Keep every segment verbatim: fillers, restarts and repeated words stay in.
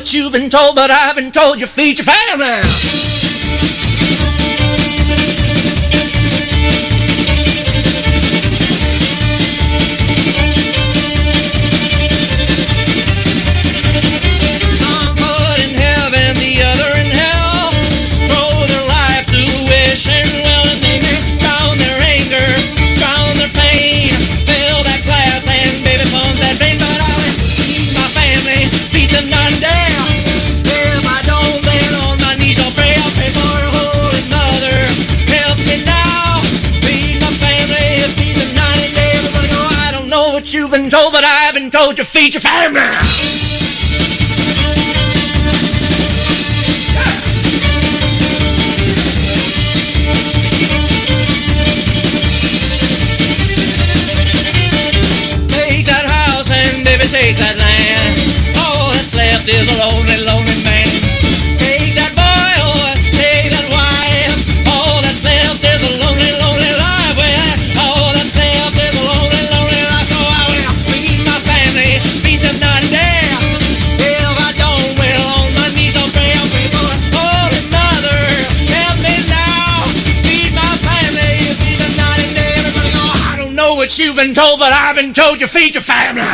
what you've been told, but I've been told you feed your family. You've been told, but I've been told you feed your family. Take that house and baby take that land. All that's left is a lonely, lonely man. Take that boy, oh, take that wife. All that's left is a lonely, lonely life. Well, all that's left is a lonely, lonely life. So I will feed my family, feed them night and day. If I don't, well, on my knees I'll pray. I'll pray for a holy mother. Help me now, feed my family, feed them night and day. Everybody go, I don't know what you've been told, but I've been told you feed your family.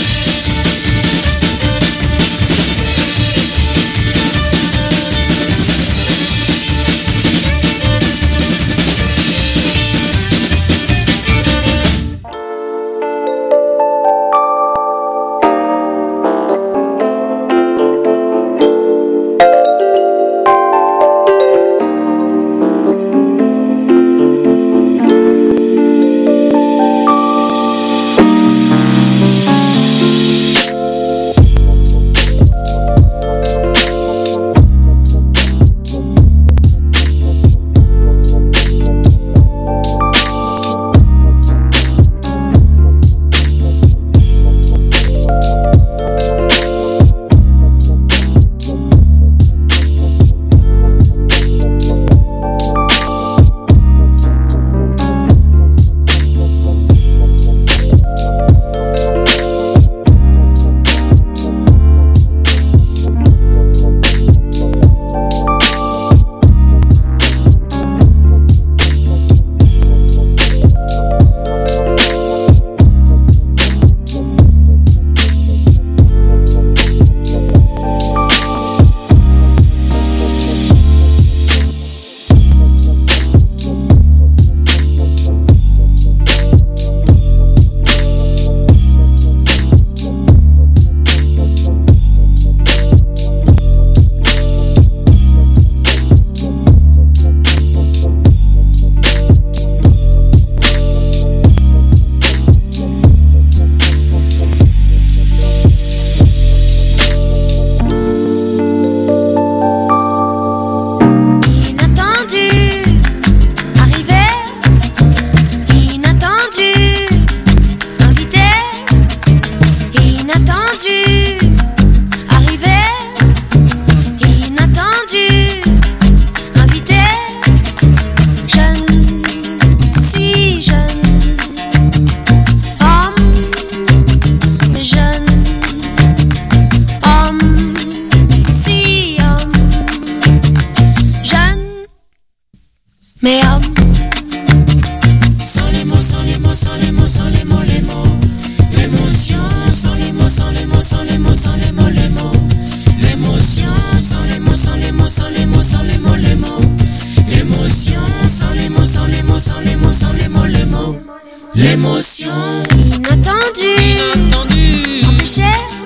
L'émotion inattendue, inattendue, empêchée,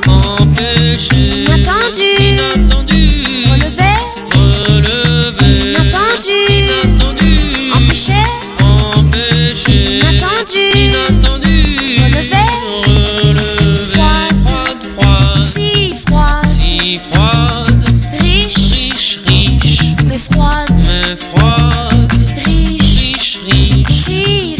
empêchée, inattendue, inattendue, relevé, relevé, inattendu, inattendu, empêché, empêché, inattendu, inattendu, relevé, relevé, froide, froide, froide, si froide, si froide, riche, riche, riche, mais froide, mais froide, riche, riche, riche, si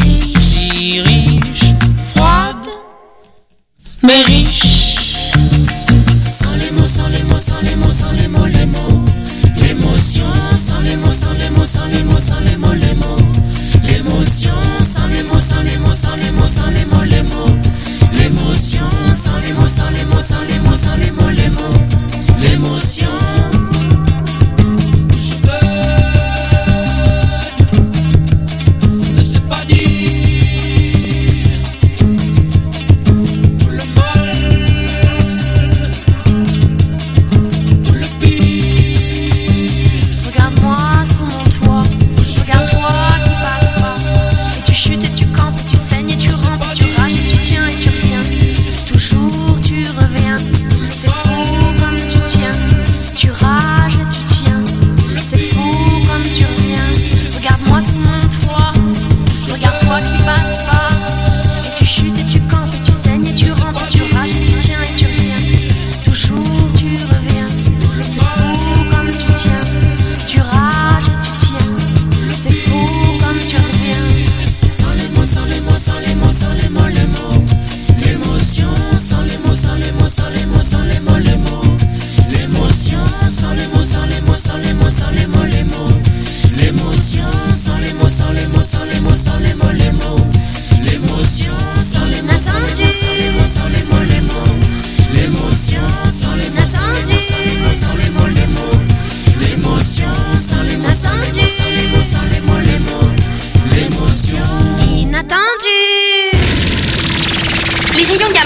riche, froide, mais riche. Sans les mots, sans les mots, sans les mots, sans les mots, les mots. L'émotion, sans les mots, sans les mots, sans les mots, sans les mots, les mots. L'émotion, sans les mots, sans les mots, sans les mots, sans les mots, les mots. L'émotion, sans les mots, sans les mots, sans les mots, sans les mots, les mots. L'émotion.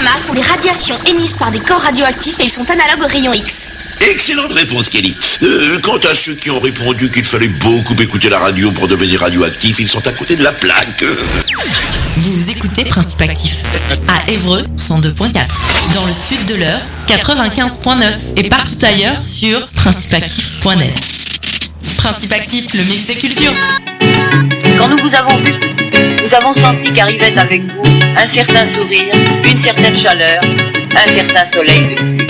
gamma sont les radiations émises par des corps radioactifs et ils sont analogues aux rayons X. Excellente réponse, Kelly. Euh, quant à ceux qui ont répondu qu'il fallait beaucoup écouter la radio pour devenir radioactif, ils sont à côté de la plaque. Vous écoutez Principe Actif à Évreux cent deux point quatre, dans le sud de l'Eure quatre-vingt-quinze point neuf et partout ailleurs sur principe actif point net. Principe Actif, le mix des cultures. Quand nous vous avons vu, nous avons senti qu'arrivait avec vous un certain sourire, une certaine chaleur, un certain soleil de pluie.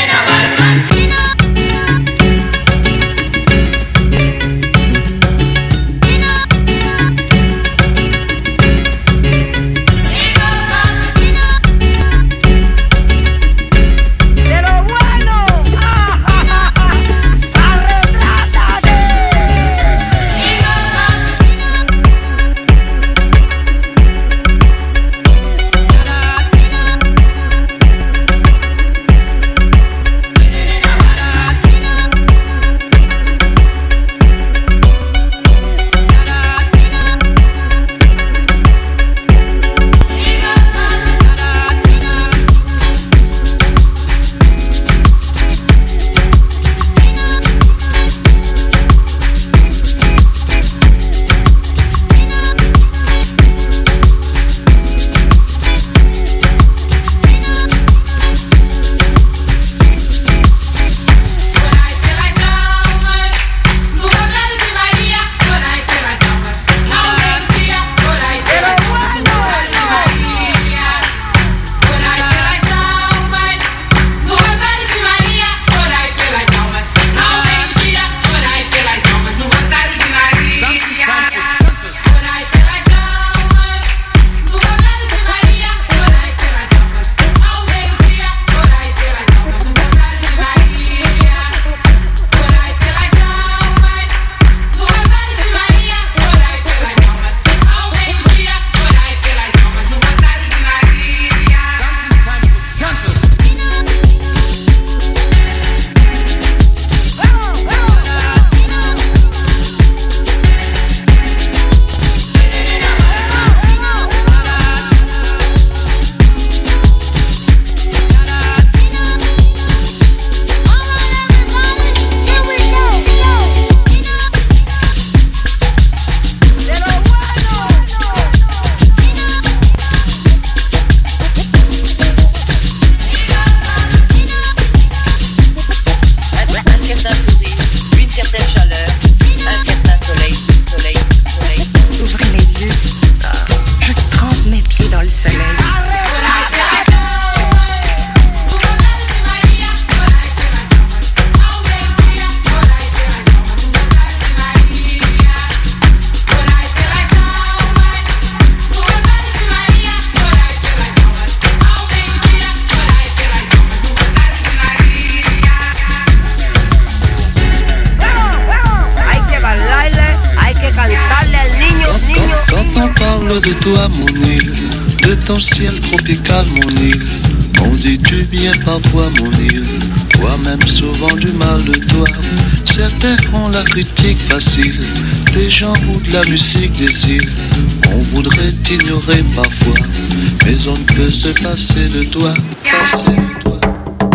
De toi mon île, de ton ciel tropical mon île, on dit du bien par toi mon île, toi-même souvent du mal de toi. Certains font la critique facile, des gens ou de la musique des îles. On voudrait t'ignorer parfois, mais on ne peut se passer de toi, passer de toi.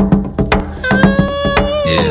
Yeah.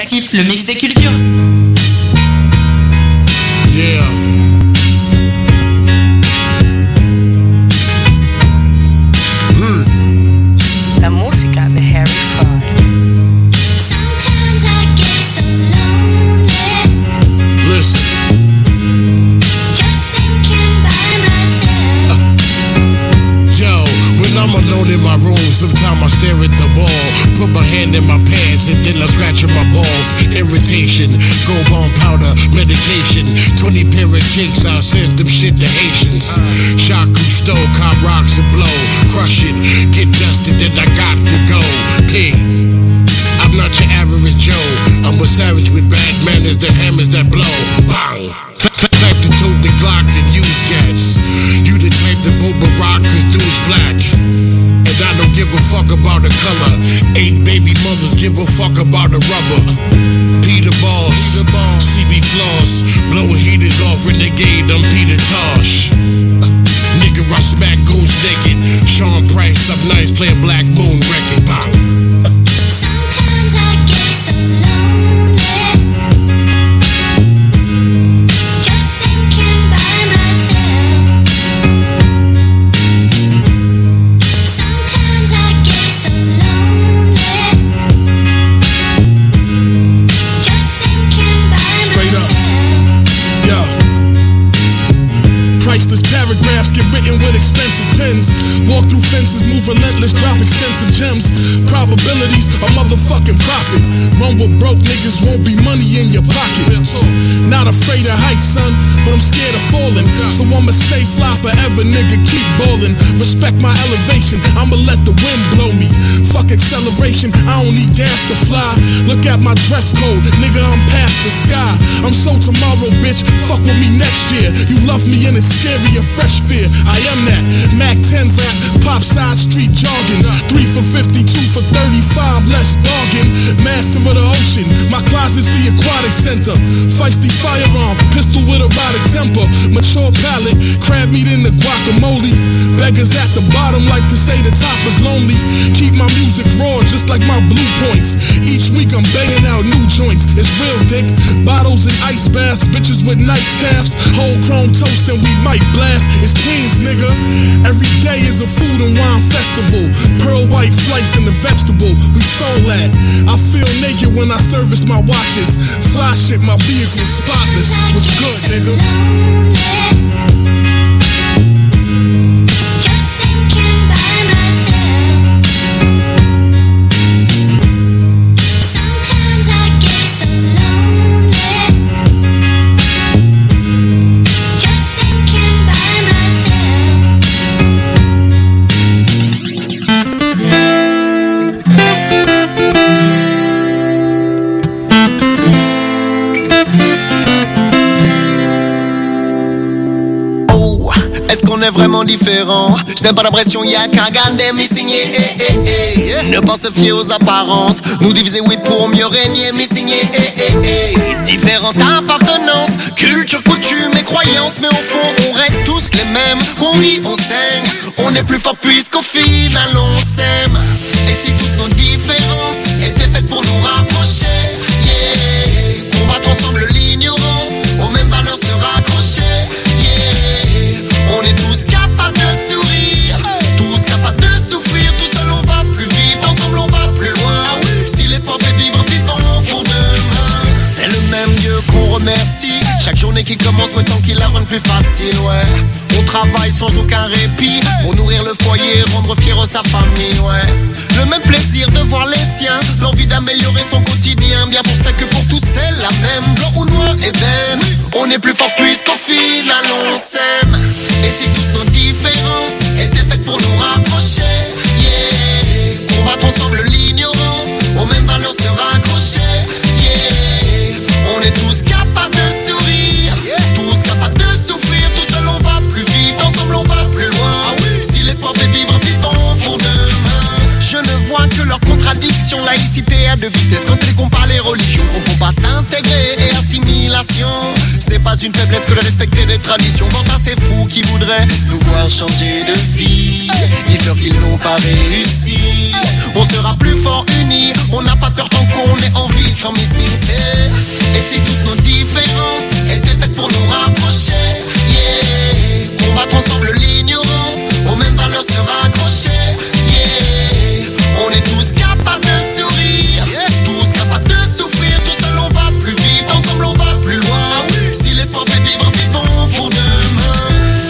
Perspective, le mix des cultures. Yeah. Mm. La música de Harry Fraud. Sometimes I get so lonely. Listen. Just thinking by myself. Uh, yo, when I'm alone in my room, sometimes I stare at the wall, put my hand in my pants, and then I scratch at my balls. Irritation, gold bond powder, medication, twenty pair of kicks, I sent them shit to Haitians. Shot Cousteau, cop rocks and blow, crush it, get dusted, then I got to go. P. I'm not your average Joe, I'm a savage with bad manners, the hammers that blow. Bang! Type to tote the Glock and use gats. You the type to vote Barack cause dude's black. And I don't give a fuck about the color. Eight baby mothers give a fuck about the rubber. Peter Boss, C B Floss, blowing heaters off Renegade, I'm Peter Tosh. Uh, nigga, I smack goons naked. Sean Price, up nice, play a Black Moon record. Bang. Uh, Sometimes I get so lonely. Just thinking by myself. Sometimes I get so lonely. Just thinking by Straight up. myself. Yo. Priceless paragraphs get written with expensive pens. Walk through fences, move relentless, drop extensive gems. Probabilities, a motherfucking profit. Run with broke niggas, won't be money in your pocket. Not afraid of heights, son, but I'm scared of falling. So I'ma stay fly forever, nigga, keep ballin'. Respect my elevation, I'ma let the wind blow me. Fuck acceleration, I don't need gas to fly. Look at my dress code, nigga, I'm past the sky. I'm so tomorrow, bitch, fuck with me next year. You love me and it's scary, a fresh fear. I am that. Mac ten rap, pop side street jogging. Three for fifty, two for thirty-five, less bargain. Master of the ocean, my closet's the aquatic center. Feisty firearm, pistol with a rotted temper. Mature palate, crab meat in the guacamole. Beggars at the bottom like to say the top is lonely. Keep my music raw, just like my blue points. Each week I'm banging out new joints. It's real dick, bottles and ice baths, bitches with nice calves. Whole chrome toast and we might blast. It's Queens, nigga. Every day is a food and wine festival. Pearl white flights and the vegetable, we soul that. I feel naked when I service my watches. Fly shit, my vehicle spotless. What's good, nigga? Just thinking by myself. Sometimes I get so lonely. Just thinking by myself. On est vraiment différent. Je n'aime pas la pression, y'a qu'à regarder missing yeah, eh, eh, eh. Ne pas se fier aux apparences. Nous diviser oui pour mieux régner missing yeah, eh, eh, eh. Différentes appartenances, culture, coutumes et croyances, mais au fond on reste tous les mêmes. On rit, on saigne, on est plus fort puisqu'au final on s'aime. Et si toutes nos différences étaient faites pour nous rapprocher, yeah. Combattre ensemble l'ignorance, aux mêmes valeurs se raccrocher, yeah. On est tous capables de sourire, tous capables de souffrir. Tout seul on va plus vite, ensemble on va plus loin. Si l'espoir fait vivre, vivons pour demain. C'est le même Dieu qu'on remercie. Chaque journée qui commence, souhaitant qu'il la rende plus facile, ouais. On travaille sans aucun répit pour nourrir le foyer, rendre fier sa famille, ouais. Le même plaisir de voir les siens, l'envie d'améliorer son quotidien. Bien pour ça que pour tous c'est la même. Blanc ou noir, ébène, on est plus fort puisqu'au final on s'aime. Et si toutes nos différences étaient faites pour nous rapprocher, yeah. Combattre ensemble l'ignorance, aux mêmes valeurs se raccrocher, yeah. On est tous capables de sourire, tous capables de souffrir. Tout seul on va plus vite, ensemble on va plus loin. Si l'espoir fait vivre, vivons pour demain. Je ne vois que leurs contradictions, laïcité à deux vitesses. Quand ils comparent les religions, on peut pas s'intégrer et assimilation. C'est pas une faiblesse que de respecter les traditions. Quant à ces fous qui voudraient nous voir changer de vie, dis-leur qu'ils n'ont pas réussi. On sera plus fort unis, on n'a pas peur tant qu'on est en vie sans missing. Et si toutes nos différences étaient faites pour nous rapprocher, yeah, combattre ensemble l'ignorance, aux mêmes valeurs se raccrocher, yeah. On est tous capables de sourire, tous capables de souffrir. Tout seul on va plus vite, ensemble on va plus loin. Si l'espoir fait vivre, vivons pour demain.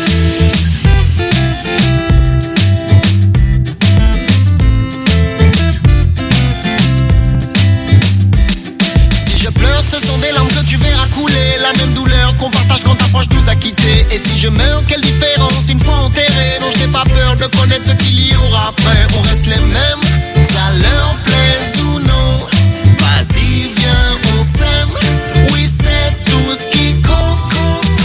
Si je pleure, ce sont des larmes que tu verras couler. La même douleur qu'on partage quand ta proche nous a quittés. Et si je meurs, quelle différence une fois enterré. Non, je n'ai pas peur de connaître ce qu'il y aura après. On reste les mêmes, ça leur plaise ou non. Vas-y, viens, on s'aime. Oui, c'est tout ce qui compte.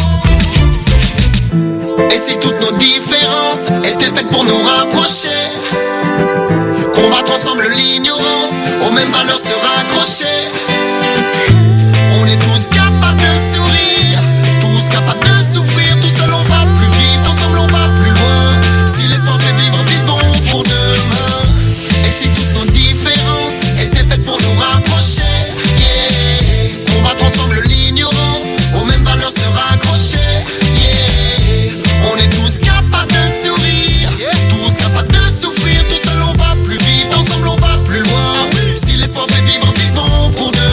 Et si toutes nos différences étaient faites pour nous rapprocher, combattre ensemble l'ignorance, aux mêmes valeurs se raccrocher. On est tous capables de sourire, tous capables de souffrir. Tout seul on va plus vite, ensemble on va plus loin. Si l'espoir fait vivre, vivons pour demain. Et si toutes nos différences étaient faites pour nous rapprocher, yeah, combattre ensemble l'ignorance, aux mêmes valeurs se raccrocher, yeah. On est tous capables de sourire, tous capables de souffrir. Tout seul on va plus vite, ensemble on va plus loin. Si l'espoir fait vivre, vivons pour demain.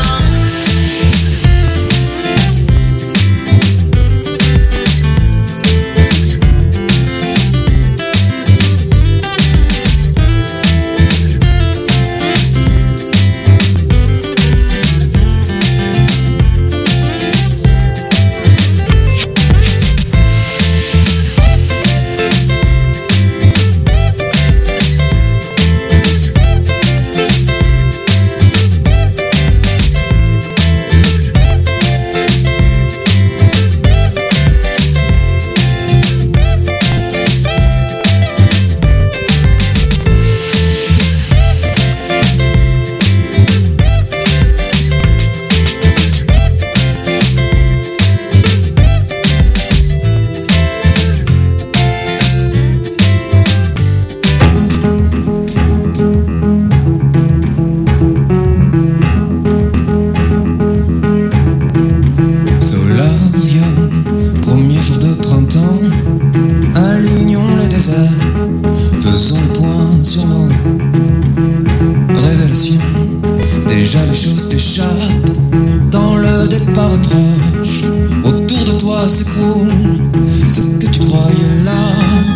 Faisons le point sur nos révélations. Déjà les choses t'échappent dans le départ proche. Autour de toi s'écroule ce que tu croyais là.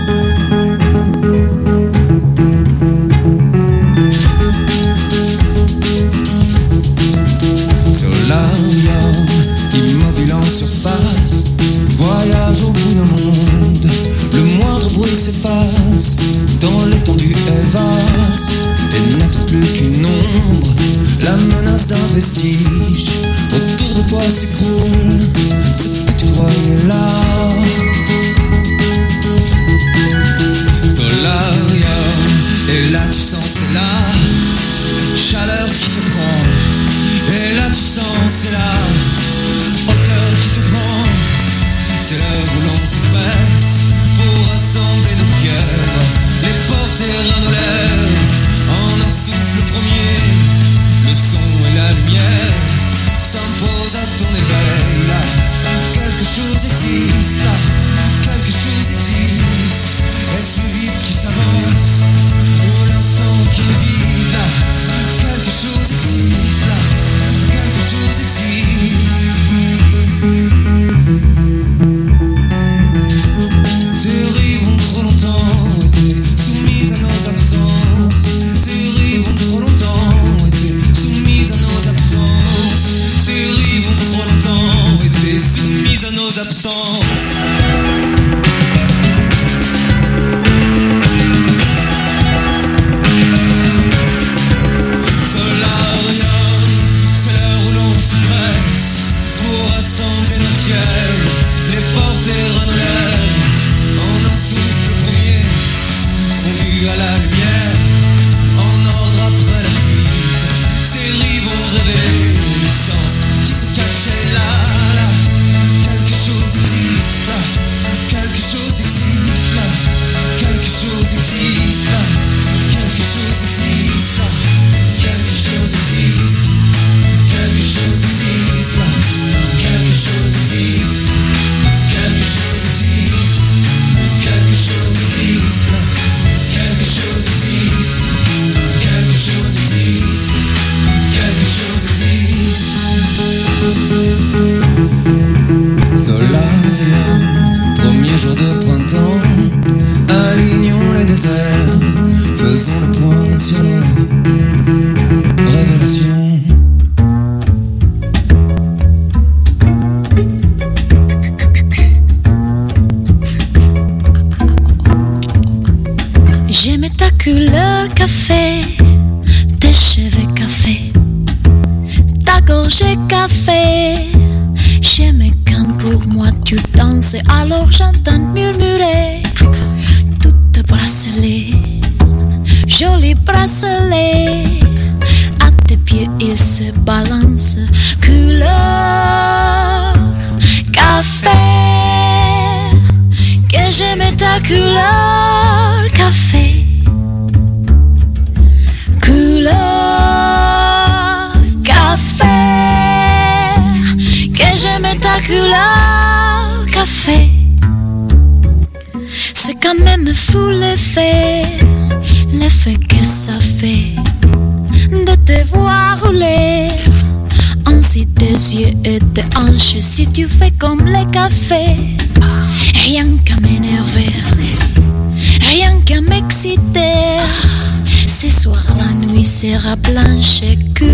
Solarium, immobile en surface, voyage au bout d'un monde. Le moindre bruit s'efface dans l'étendue est vaste et n'être plus qu'une ombre, la menace d'un vestige. Autour de toi s'écroule ce que tu croyais là. Solarium, et là tu sens c'est la chaleur qui te prend. Et là tu sens c'est la hauteur qui te prend. C'est l'heure où l'on se presse pour rassembler nos fièvres, les porter à nos lèvres en un souffle premier. Le son et la lumière s'imposent à ton éveil. Là, quelque chose existe, là, quelque chose existe. Est-ce le vide qui s'avance ou l'instant qui nous guide? Là, quelque chose existe, là, quelque chose existe. Ces rives ont trop longtemps été soumises à nos absences. Ces rives ont trop longtemps été soumises à nos absences. Ces rives ont trop longtemps été soumises à nos absences. Solarium, c'est l'heure où l'on se presse pour rassembler nos fièvres, les porter à nos lèvres en un souffle premier, fondu à la lumière, en ordre après la fuite. Ces rives ont révélé l'essence qui se cachait là, là, Solarium, premier jour de printemps, alignons les déserts, faisons le point sur nos révélations. J'aimais ta couleur café, tes cheveux café, ta gorge café. J'aimais quand pour moi tu danses, alors j'entends murmurer toutes bracelets, joli bracelet. À tes pieds il se balance, couleur café. Que j'aimais ta couleur café, couleur café. Que j'aimais ta couleur café. C'est quand même fou l'effet, l'effet que ça fait de te voir rouler ainsi des yeux et des hanches. Si tu fais comme les cafés, rien qu'à m'énerver, rien qu'à m'exciter. Ce soir la nuit sera blanche.